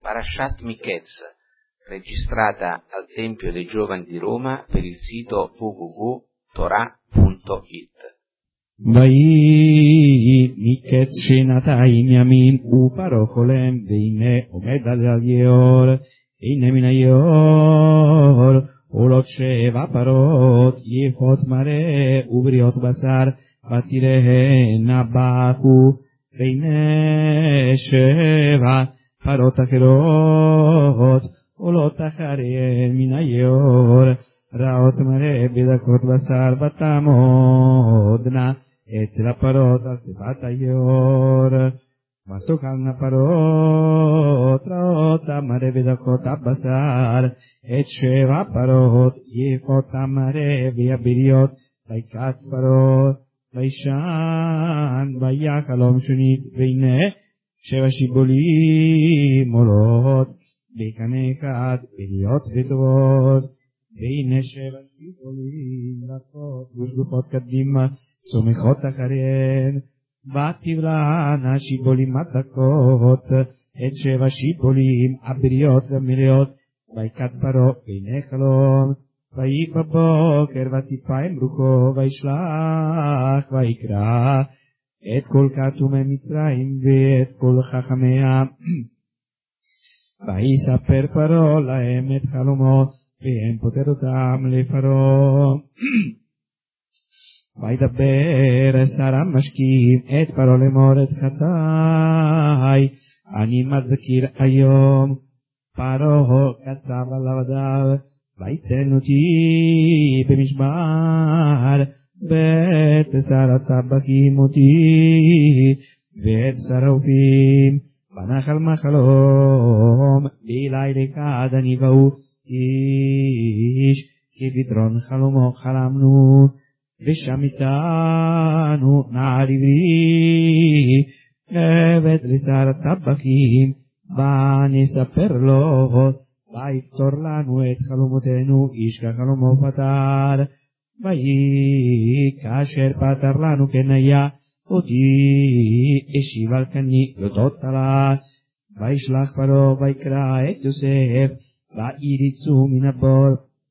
Parashat Miketz, registrata al Tempio dei Giovani di Roma per il sito www.torah.it. ויהי מקץ שנתיים ימים ופרעה חולם והנה עומד על היאור הנה מן היאור עולות 7 פרות יפות מראה ובריאות בשר ותראיהנה בכו והנה 7 פרות אחרות עולות אחריהן מן היאור רעות מראה בדקות בשר ותעמודנה אצל הפרות על שפת היאור ותאכלנה פרות רעות המראה בדקות הבשר את 7 פרות יפות המראה והבריאות ויקץ פרות וישן והיה חלום שנית והנה 7 שיבולים עולות בקנה אחד בריאות וטובות והנה 7 שיבולים רכות ושלוחות קדימה צומחות אחריהן ותבלענה שיבולים מתקות את 7 שיבולים הבריאות והמלאות ויקץ פרעה והנה חלום ויהי בבוקר ותפעם רוחו וישלח ויקרא את כל כתומי מצרים ואת כל חכמיה ויספר פרעה להם את חלומו והם פותר אותם לפרעה וידבר שר המשקים את פרעה לאמור את חטאי אני מזכיר היום פרעה קצב עליו ידיו ויתן אותי במשמר ואת שר הטבחים אותי ואת שר האופים בנחל מחלום לילה אחד אני והוא איש כפתרון חלומו חלמנו ושם איתנו נער עברי הבאת לשר הטבחים ונספר לו ויפתור לנו את חלומותינו איש כחלומו פתר ויהי כאשר פתר לנו כן היה אותי השיב על קני יודות עליו וישלח פרעה ויקרא את יוסף ויריצו מן הבור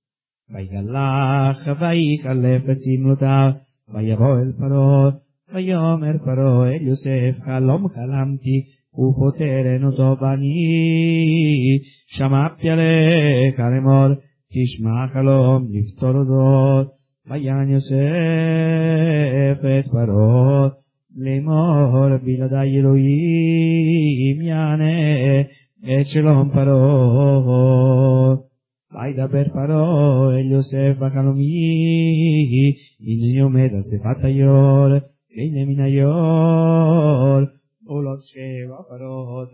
ויגלח ויחלף בשמלותיו ויבוא אל פרעה ויאמר פרעה אל יוסף חלום חלמתי ופוטרן אותו ואני שמעתי עליך לאמור תשמע חלום לפתור אותו ויען יוסף את פרעה לאמור בלעדי אלוהים יענה את שלום פרעה וידבר פרעה אל יוסף בחלומי הנני עומד על שפת היאור והנה מן היאור עולות 7 פרות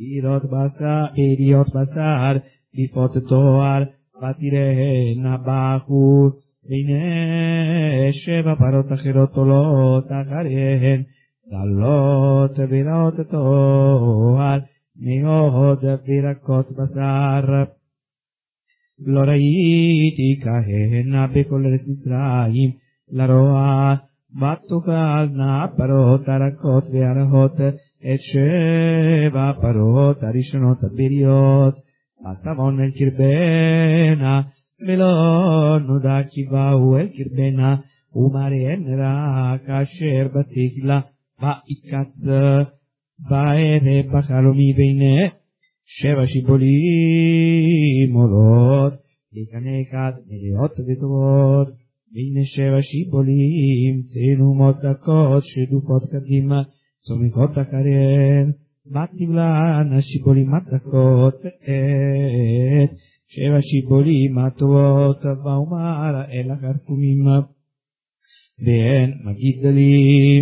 עריות בשר יפות תואר ותראיהנה בכו והנה 7 פרות אחרות עולות אחריהן דלות ורעות תואר מאוד וירקות בשר לא ראיתי כהנה בכל ארץ מצרים לרוע ותאכלנה פרות הרכות והרעות את 7 פרות הראשונות הבריאות ותבואנה אל קרבנה ולא נודע כי באו אל קרבנה ומראיהן רק אשר בתחילה ויקץ בערב בחלומי והנה 7 שיבולים עולות בקנה אחד מלאות וטובות והנה 7 שיבולים צנומות דקות שדופות קדימה צומחות אחריהן ותבלענה שיבולים מתקות את 7 שיבולים הטובות ואומר אל החרטומים והן מגדלים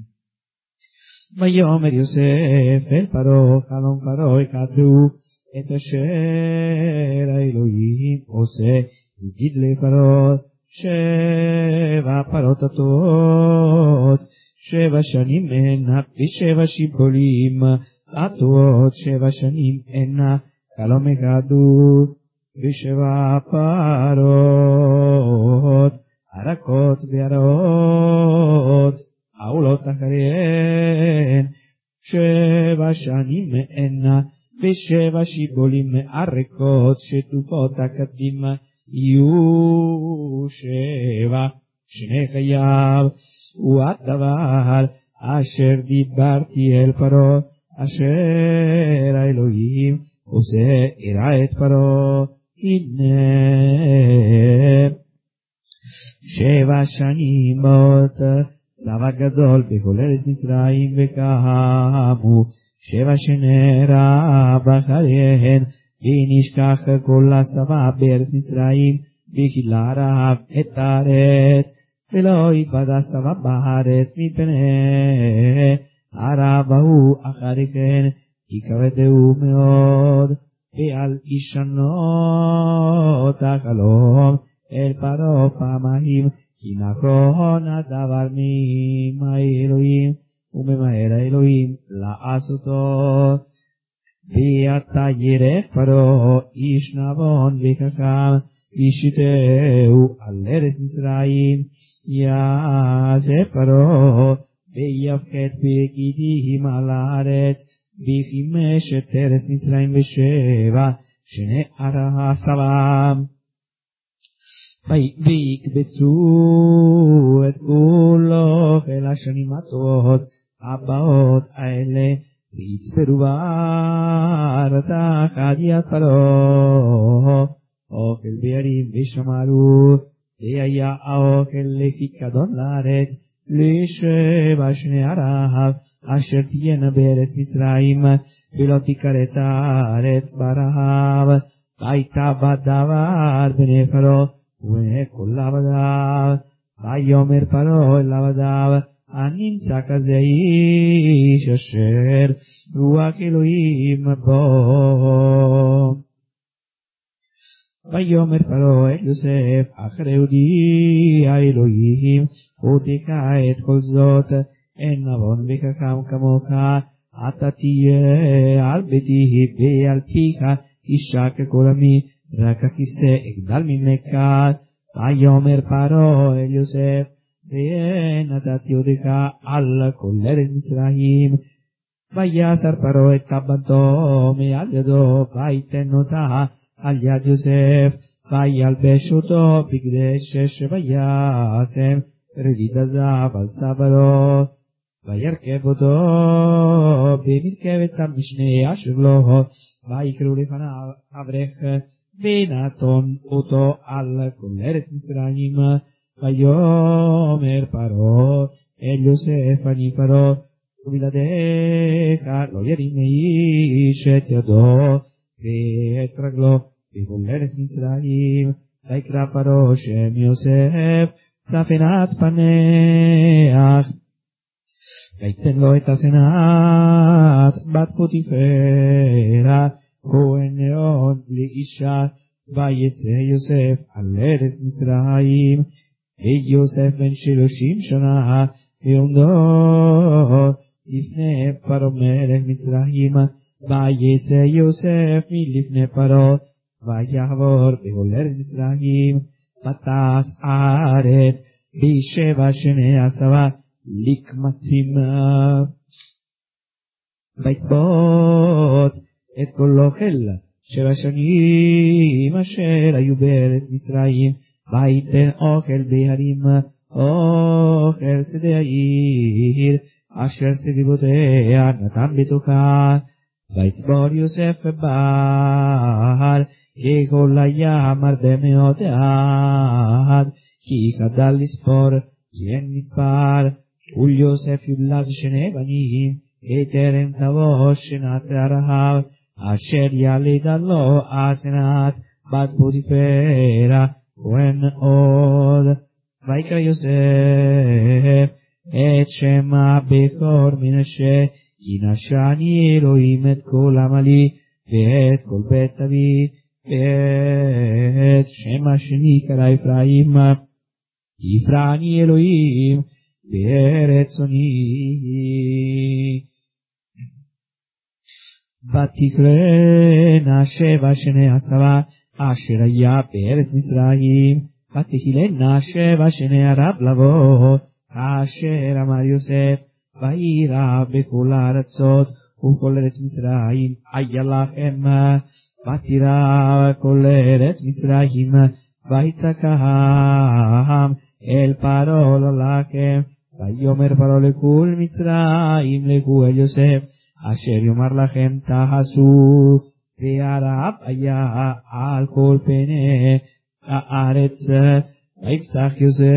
ויאמר יוסף אל פרעה חלום פרעה יכתבו את אשר האלוהים עושה יגיד לפרעה 7 פרות הטובות 7 שנים הנה ו7 שיבולים הטובות 7 שנים הנה חלום יכתבו ו7 פרות הרכות והרעות העולות אחריהן 7 שנים הנה ושבע שיבולים מערקות שטופות הקדים יהיו שבע שני חייו, והדבר אשר דיברתי אל פרעה אשר האלוהים עושה יראה את פרעה, הנה 7 שנים מות צבא גדול בכל ארץ מצרים, וקמו 7 שני רעב אחריהן, ונשכח כל הצבא בארץ מצרים, וכילה רעב את הארץ, ולא יתבדה צבא בארץ מפני הרעב ההוא אחרי כן, כי כבדהו מאוד, ואל ישנות החלום אל פרעה פעמיים, כי נכון הדבר ממהר אלוהים, וממהר האלוהים לעשותו. ואתה ירא פרעה איש נבון וחכם, וישתהו על ארץ מצרים, יעשה פרעה ויפקד פקידים על הארץ, וחימש את ארץ מצרים 7 שני עשרה. ויקבצו את כולו אל השנים הטובות הבאות האלה, ויצפרו בארץ תחת יד פרעה אוכל בירים, ושמרו, והיה האוכל לפיקדון לארץ ל7 שני הרעב אשר תהיינה בארץ מצרים, ולא תכרת הארץ ברעב. והייתה בדבר בני פרעה ובני כל עבדיו, ויאמר פרעה אל עבדיו, הנמצא כזה איש אשר רוח אלוהים בו. ויאמר פרעה אל יוסף, אחרי הודיע האלוהים הודיע את כל זאת, אין נבון וחכם כמוך, אתה תהיה על ביתי ועל פיך אישה ככל עמי, רק הכיסא אגדל ממך. ויאמר פרעה אל יוסף, ונתתי ידך על כל ארץ מצרים. ויסר פרעה את טבעתו מעל ידו, ויתן אותה על יד יוסף, וילבש אותו בגדי שש, וישם רביד הזהב על צווארו, וירכב אותו במרכבת המשנה אשר לו, ויקראו לפניו אברך, ונתן אותו על כל ארץ מצרים. ויאמר פרעה אל יוסף, אני פרעה, ובלעדיך לא ירים איש את ידו ואת רגלו בכל ארץ מצרים. ויקרא פרעה שם יוסף צפנת פנח, ויתן לו את הסנאת בת פוטיפרה כהן נאון לאישה. ויצא יוסף על ארץ מצרים, ויוסף בן 30 שנה ועומדו לפני פרעה מלך מצרים. ויצא יוסף מלפני פרעה, ויעבור בכל ארץ מצרים, ותעש הארץ ב7 שני עשרה לקמצים. ויתבוץ את כל אוכל 7 שנים אשר היו בארץ מצרים, ויתן אוכל בהרים, אוכל שדה העיר אשר סביבותיה נתן בתוכה. ויצבור יוסף בבהר ככל הים 400 עד, כי חדל לספור כי אין מספר. וליוסף יולד 2 בנים, בטרם תבוא שנת הרעב אשר ילדה לו הסנאת בת פוטיפרה כהן עוד. ויקרא יוסף את שם הבכור מנשה, כי נשני אלוהים את כל עמלי ואת כל בית אבי. ואת שם השני קרא אפרים, יפרעני אלוהים בארץ צאני. ותקראנה 7 שני עשרה אשר היה בארץ מצרים, ותהילנה 7 שני ערב לבוא, אשר אמר יוסף, וירא בכל הארצות, וכל ארץ מצרים היה לכם, ותירא כל ארץ מצרים, ויצעק העם אל פרעה לכם, ויאמר פרעה לכל מצרים לכו אל יוסף, אשר יאמר לכם תעשו, והרעב היה על כל פני הארץ, ויפתח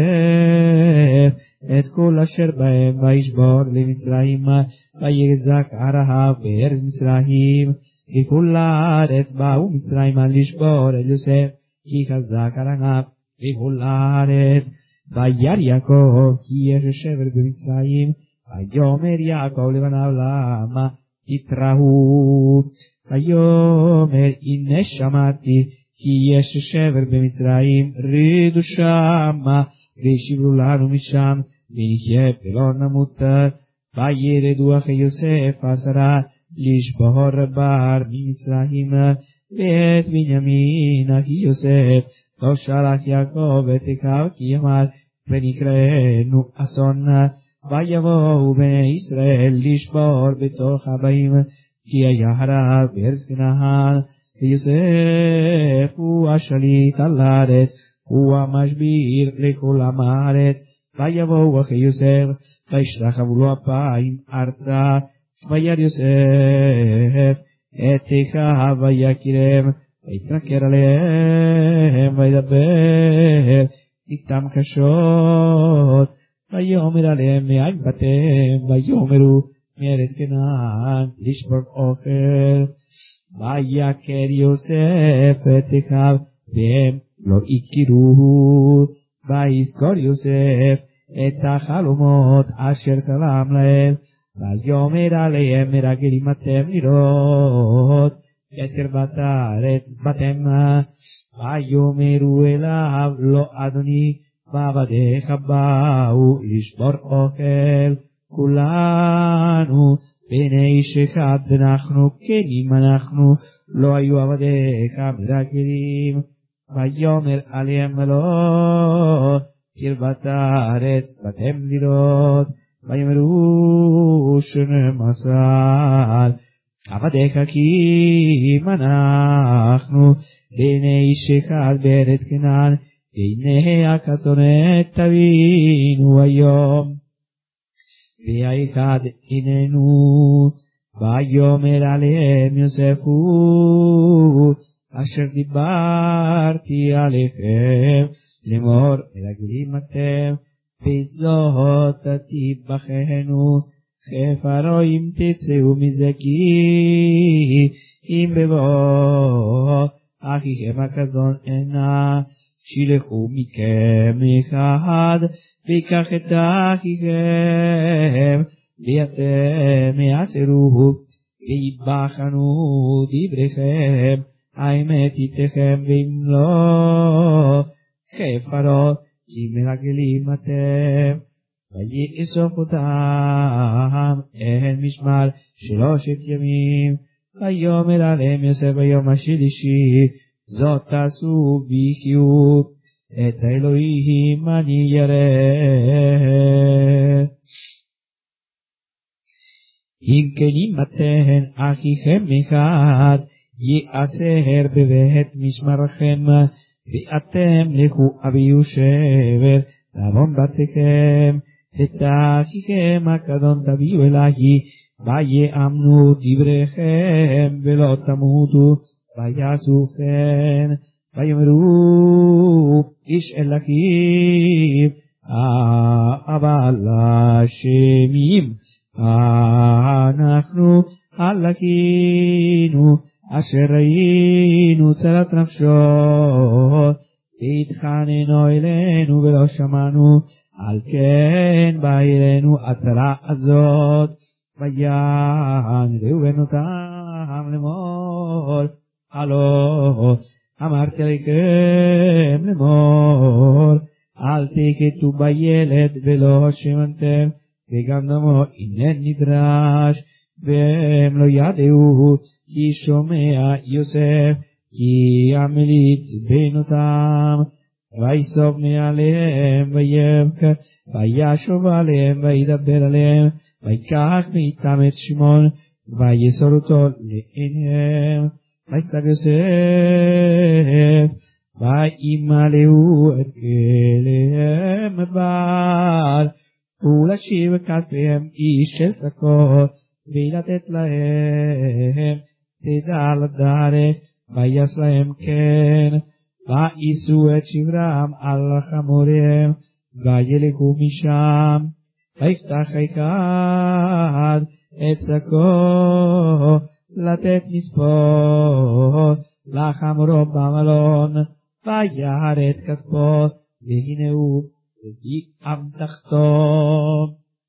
יוסף את כל אשר בהם, וישבור למצרים, ויחזק הרעב בארץ מצרים, כי כל הארץ באו מצרימה לשבור אל יוסף, כי חזק הרעב בכל הארץ. וירא יעקב כי יש שבר במצרים, ויאמר יעקב לבניו למה תתרעו, ויאמר הנה שמעתי כי יש שבר במצרים, רדו שמה והשיבו לנו משם, ונחיה ולא נמות. וירדו אחי יוסף 10 לשבור בר ממצרים, ואת בנימין אחי יוסף לא שלח יעקב את אחיו, כי אמר ונקראנו אסון. ויבואו בני ישראל לשבור בתוך הבאים, כי היה הרעב בארץ כנען, ויוסף הוא השליט על הארץ, הוא המשביר לכל עם הארץ. ויבואו אחי יוסף, וישתחוו לו אפיים ארצה, וירא יוסף את אחיו ויקירם, ויתנכר עליהם, וידבר איתם קשות, ויאמר עליהם מאין באתם, ויאמרו מארץ כנען לשבור אוכל. ויקר יוסף את אחיו, והם לא הכירוהו. ויזכור יוסף את החלומות אשר חלם להם, ויאמר עליהם מרגלים אתם לראות את ערבת הארץ באתם. ויאמרו אליו לא אדוני, ועבדיך באו לשבור אוכל, כולנו בני איש אחד אנחנו, כן אם אנחנו לא היו עבדיך מרגלים. ויאמר עליהם לא קרבת הארץ באתם לראות, ויאמרו 12 עבדיך כי אם אנחנו בני איש אחד בארץ כנען, הנה הקטורת תבינו היום, והאחד איננו. ויאמר עליהם יוסף הוא אשר דיברתי עליכם לאמור מרגלים אתם, בזאת תטבחנו, כפרעה אם תצאו מזה, כי אם בבוא אחיכם הקטון הנה, שילחו מכם אחד ויקח את אחיכם, ואתם יעצרו ויבחנו דבריכם, האמת איתכם, ואם לא כפרעה כי מרגלים אתם. ויאסוף אותם אל משמר 3 ימים. ויאמר עליהם יוסף ביום השלישי, זאת תעשו בחיוב, את האלוהים אני ירא. אם כן אם אתן אחיכם אחד יאסר בבית משמרכם, ואתם לכו הביאו שבר לעוון בתיכם, את אחיכם הקטון תביאו אלי, ויאמנו דבריכם ולא תמותו, ויעשו כן. ויאמרו איש אל אחיו, אבל אשמים אנחנו על אחינו אשר ראינו צרת נפשו, והתחננו אלינו ולא שמענו, על כן באה אלינו הצרה הזאת. ויען ראובן לאמור, הלא אמרתי לכם לאמור, אל תכתו בילד ולא שמנתם, וגם דמו אינן נדרש. והם לא ידעו כי שומע יוסף, כי המליץ בנותם. ויסוב מעליהם ויבכה, וישוב עליהם וידבר עליהם, ויקח מאיתם את שמעון ויסור אותו לעיניהם, ויצעק יוסף, וימלאו את כליהם בר, ולהשיב כספיהם איש של צקות, ולתת להם צידה לדרך, ויעש להם כן, ויישאו את שברם על חמוריהם, וילכו משם. ויפתח אחד את שקו לתת מספות לחמורו במלון, וירא את כספו, והנה הוא באמתחתו.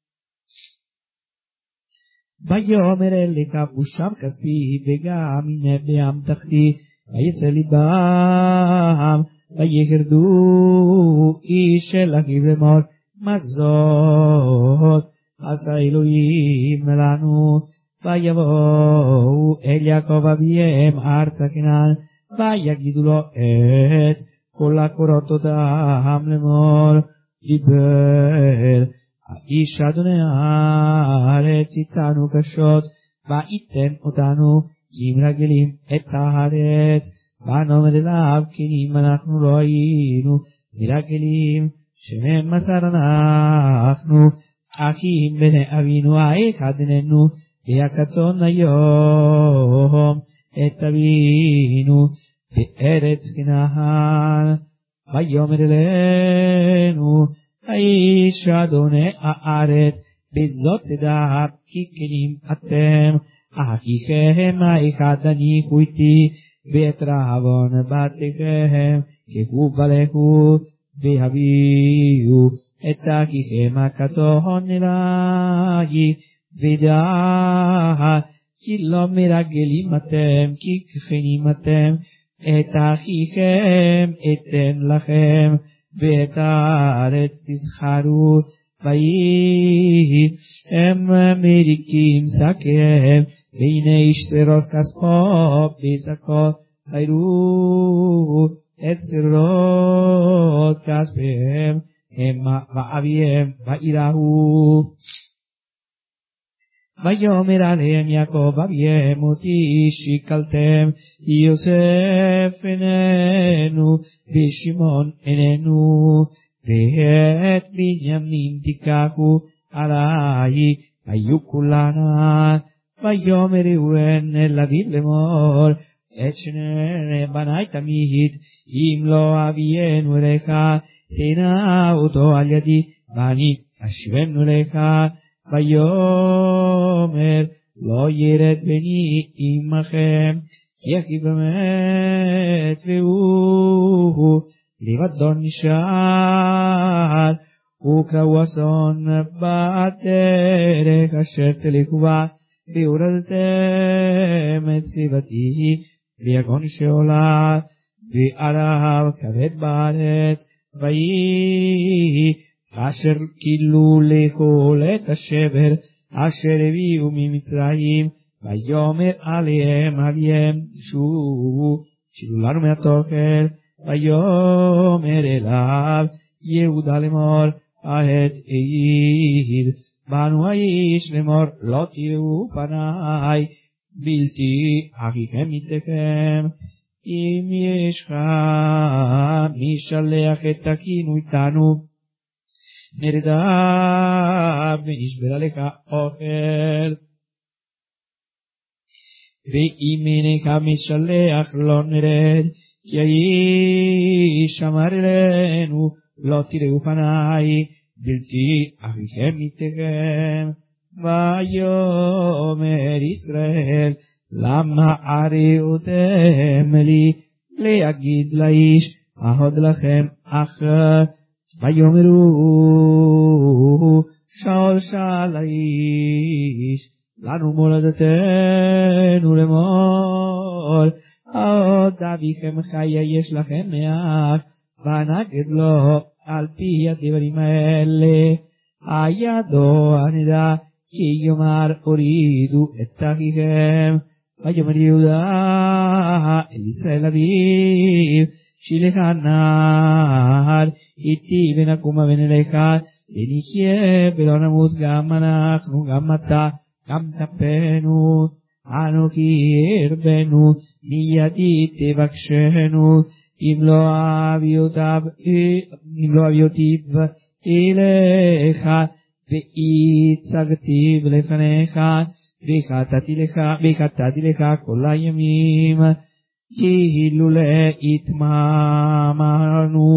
ויאמר אל לקחו שם כספי וגם הנה באמתחתי, ויצא ליבם, ויחרדו איש אל אחיו לאמור, מה זאת עשה אלוהים לנו? ויבואו אל יעקב אביהם ארצה כנען, ויגידו לו את כל הקורות אותם לאמור, דיבר האיש אדוני הארץ איתנו קשות, וייתן אותנו כי אם רגלים את הארץ. ונאמר אליו, כי אם אנחנו לא היינו מרגלים 12 אנחנו, אחים בני אבינו האחד איננו, והקטון היום את אבינו בארץ כנען. ויאמר אלינו האיש אדוני הארץ, בזאת תדע כי כנים אתם, אחיכם האחד הניחו איתי, ואת רעבון בתיכם ככו ולכו, והביאו את אחיכם הקטון אלי, ודע כי לא מרגלים אתם, כי ככנים אתם, את אחיכם אתן לכם, ואת הארץ תזכרו, ויהי הם מריקים שקיהם, והנה איש סירות כספו בשקו, ויראו את סירות כספיהם המה ואביהם, ויראו. ויאמר עליהם יעקב אביהם, אותי שיקלתם, יוסף איננו ושמעון איננו, ואת בנימין תיקחו עלי, היו כולנה. ויאמר ראובן אל אביו לאמור, את שני בני תמיד, אם לא אביאנו אליך, תנה אותו על ידי, ואני אשיבנו אליך. ויאמר לא ירד בני עמכם, כי אחיו מת והוא לבדו נשאר, וקראו אסון בדרך אשר תלכו בה, והורדתם את שיבתי ויגון שאולה, ועליו כבד בארץ. ויהי כאשר כילו לאכול את השבר אשר הביאו ממצרים, ויאמר עליהם אביהם, שובו שילו לנו מהתוכל. ויאמר אליו יהודה לאמור, העת העיד בנו האיש לאמור, לא תראו פניי, בלתי אחיכם מתיכם. אם ישך משלח את אחינו איתנו, נרדה ונשברה לך אוכל. ואם אינך משלח לא נרד, כי האיש אמר אלינו, לא תראו פניי, בלתי אחיכם מתיכם. ויאמר ישראל, למה עריותם לי, להגיד לאיש אהוד לכם אח. ויאמרו שאול שאל האיש, לנו מולדתנו לאמור, עוד אביכם חיה יש לכם מאח, ונגד לו על פי הדברים האלה. הידו הנדע כי יאמר הורידו את אחיכם. ויאמר יהודה אל ישראל אביו, שילך הנער איתי ונקומה ונלכה, ונחיה ולא נמות גם אנחנו גם אתה, גם תפנו, אנו כי הרבנו, מידי תבקשנו, אם לא אביותיו אליך, והצגתיו לפניך, והחטאתי לך כל הימים, כאילו התמהמהנו,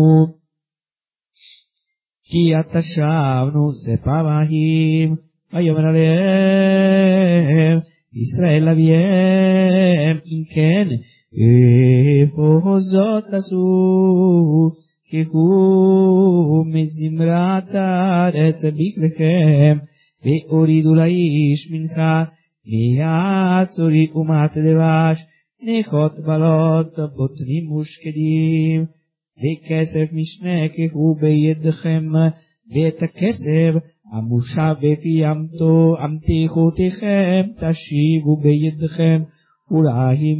כי עתה שבנו זה פעמיים, ויאמר עליהם ישראל אביהם, אם כן איפה זאת עשו, כי הוא מזמרת הארץ בקלכם, והורידו לאיש מנחה, מהצורי ומעט דבש, ניחות בלות בוטנים ושקדים, וכסף משנה כהו בידכם, ואת הכסף המושב בפי עמתיכותיכם תשיבו בידכם, אולי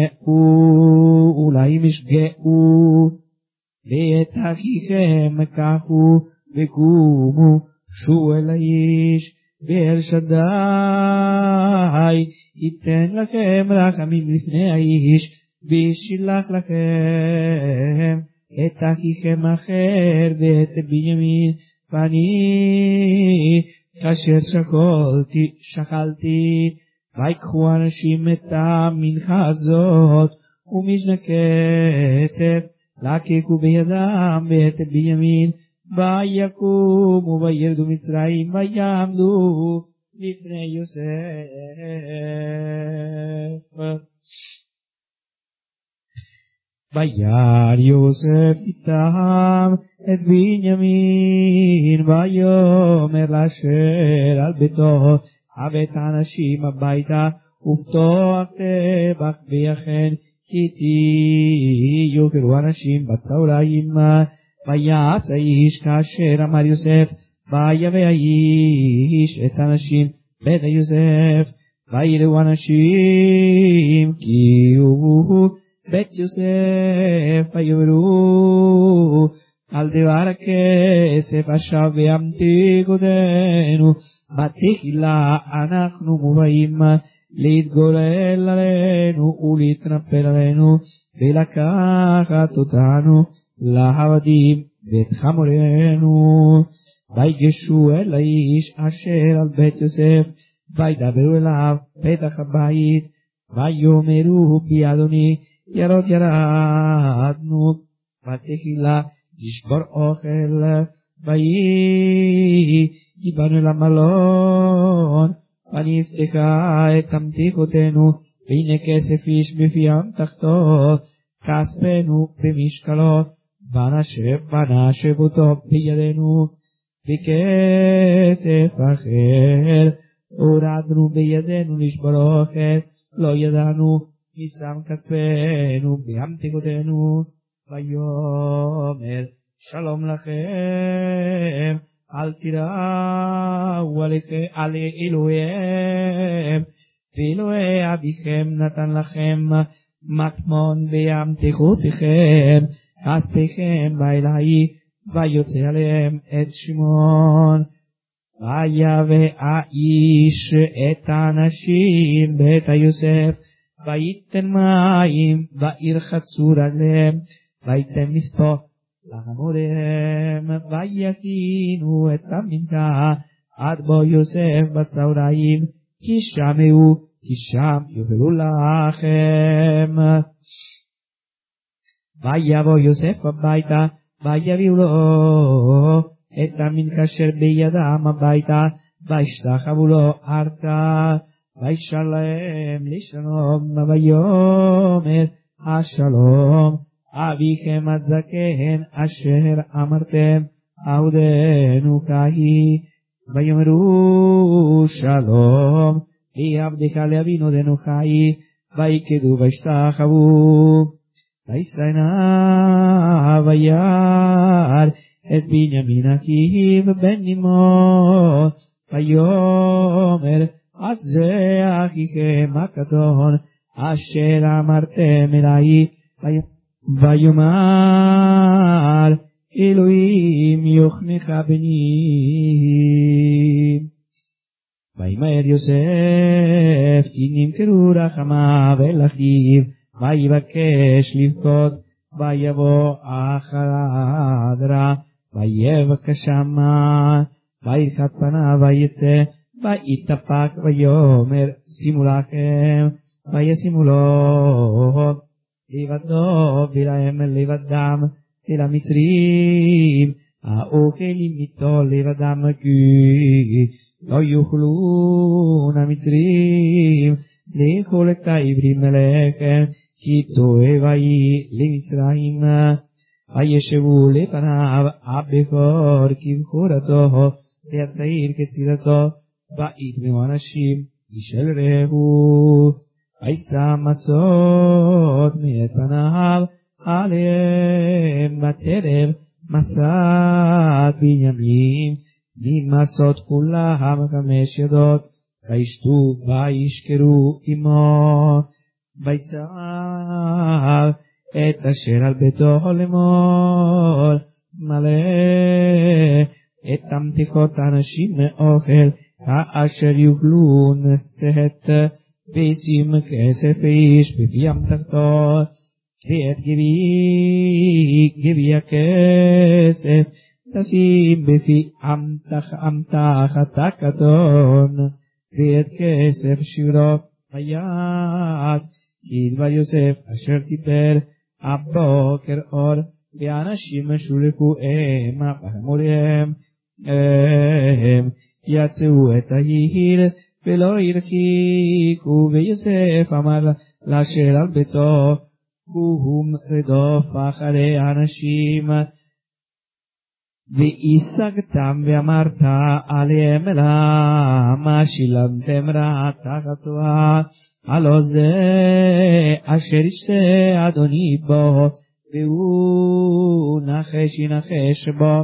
משגעו, ואת אחיכם קחו וקומו, שו אל האיש, ואל שדי ייתן לכם רחמים לפני האיש, וישלח לכם את אחיכם אחר ואת בנימין, ואני כאשר שקלתי, ויקחו אנשים את המנחה הזאת ומשנה כסף, לקקו בידם ואת בנימין, ויקומו וירדו מצרים ויעמדו לפני יוסף. וירא יוסף איתם את בנימין, ויאמר לאשר על ביתו, הבאת אנשים הביתה ופתוח טבח ויחן, כי יאכלו אנשים בצהריים. ויעש האיש כאשר אמר יוסף, ויבא האיש את אנשים בית יוסף, ויראו אנשים כי הוא בית יוסף, ויאמרו על דבר הכסף אשר בעמתיכותינו, בתחילה אנחנו מובאים להתגולל עלינו ולהתנפל עלינו, ולקחת אותנו לעבדים ואת חמורנו. ויגשו אל האיש אשר על בית יוסף, וידברו אליו פתח הבית, ויאמרו בי אדוני ירדנו, בתחילה לשבור אוכל, כי באנו אל המלון, ונפתחה את עמתיכותינו, והנה כסף איש בפי אמתחתו, כספנו במשקלו, ונשב אותו בידינו, וכסף אחר הורדנו בידינו לשבור אוכל, לא ידענו משם כספנו בעמתיכותינו. ויאמר שלום לכם, אל תיראו על אלוהיהם, ואלוהי אביכם נתן לכם מטמון בעמתיכותיכם, כספיכם באלוהי, ויוצא עליהם את שמעון. ויבא האיש את האנשים בית יוסף, וייתן מים, וירחצו רגליהם, וייתן מספוא לחמוריהם, ויכינו את המנחה עד בוא יוסף בצהריים, כי שם יאכלו לחם. ויבוא יוסף הביתה, ויביאו לו את המנחה אשר בידם הביתה, וישתחוו לו ארצה, וישר להם לשלום, ויאמר השלום אביכם הזקן אשר אמרתם אהודנו כהי, ויאמרו שלום לעבדך לאבינודנו חי, ויקדו וישתחוו. וישנא וירא את בנימין אחיו בן אמו, ויאמר אז זה אחיכם הקטון אשר אמרתם אלי, ויאמר אלוהים יחנך בני. וימהר יוסף כי נמכרו רחמיו אל אחיו ויבקש לבכות ויבוא אחריו ויבקש שמה וירחץ פניו ויצא ויתאפק ויאמר שימו לכם וישימו לו לבדו ולהם לבדם אל המצרים האוכלים איתו לבדם כי לא יוכלון המצרים לאכול את העברים לחם כי תועבה היא למצרים וישבו לפניו הבכור כבכורתו והצעיר כצעירתו ויתממו אנשים איש אל רעהו וישם מסות מאת פניו עליהם בטרף מסת בנימין ממסות כולם 5 ידות וישתו וישכרו עמו ויצער את אשר על ביתו לאמור מלא את המתיקות אנשים מאוכל כאשר יוכלו נשאת וישים כסף איש בפי המתכתו ואת גבי הכסף תשים בפי המתחת הקטון ואת כסף שברו ויעש כי דבר יוסף אשר דיבר הבוקר אור ואנשים שולחו המה ואמוריהם יצאו את העיר ולא הרחיקו ויוסף אמר לאשר על ביתו קום רדוף אחרי האנשים והשגתם ואמרת עליהם למה שילמתם רע תחת רע הלא זה אשר ישתה אדוני בו והוא נחש ינחש בו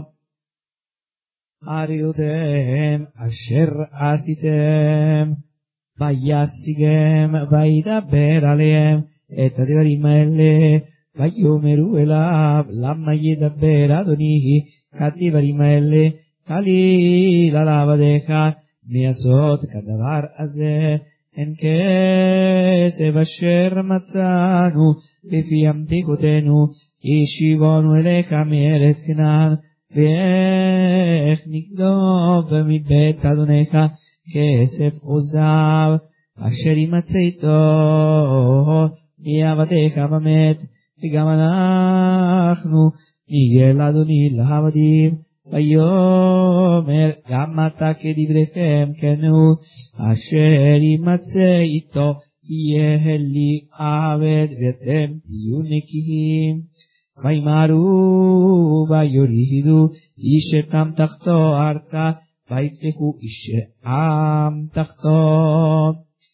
הריותם אשר עשיתם וישיגם וידבר עליהם את הדברים האלה ויאמרו אליו למה ידבר אדוני כדברים האלה כליל על עבדיך מעשות כדבר הזה הן כסף אשר מצאנו לפי המתיקותינו השיבונו אליך מארץ כנען ואיך נגנוב מבית אדונך כסף עוזב אשר ימצא איתו מעבדיך במת וגם אנחנו נהיה לאדוני לעבדים ויאמר גם אתה כדבריכם כנו אשר ימצא איתו יהיה לי עבד ואתם תהיו נקיים וימהרו ויורידו איש את אמתחתו ארצה ויפתחו איש אמתחתו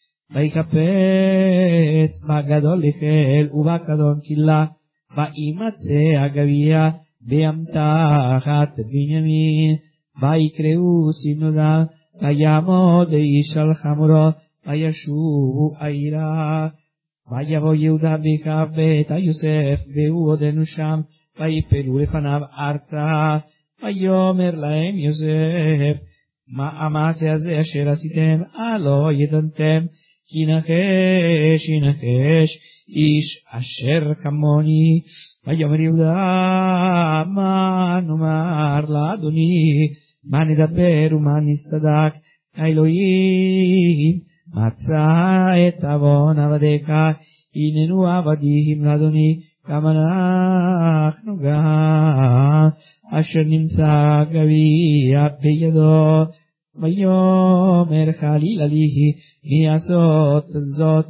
ויחפש בגדול לחיל ובקדון קהילה וימצא הגביע באמתחת בנימין ויקראו סמנודם ויעמוד איש על חמורו וישובו עירה ויבוא יהודה בקו בית יוסף והוא עודנו שם ויפלו לפניו ארצה ויאמר להם יוסף מה המעשה הזה אשר עשיתם הלא ידעתם כי נחש ינחש איש אשר כמוני ויאמר יהודה מה נאמר לאדוני מה נדבר ומה נסתדק האלוהים מצא את עוון עבדיך הננו עבדים לאדוני גם אנחנו גם אשר נמצא גביע בידו ויאמר חלילה לי מי יעשות זאת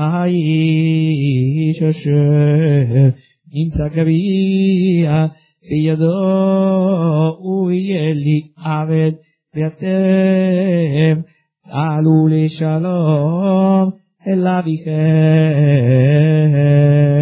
האיש אשר נמצא גביע בידו הוא יהיה לי עבד ואתם תעלו לשלום אל אביכם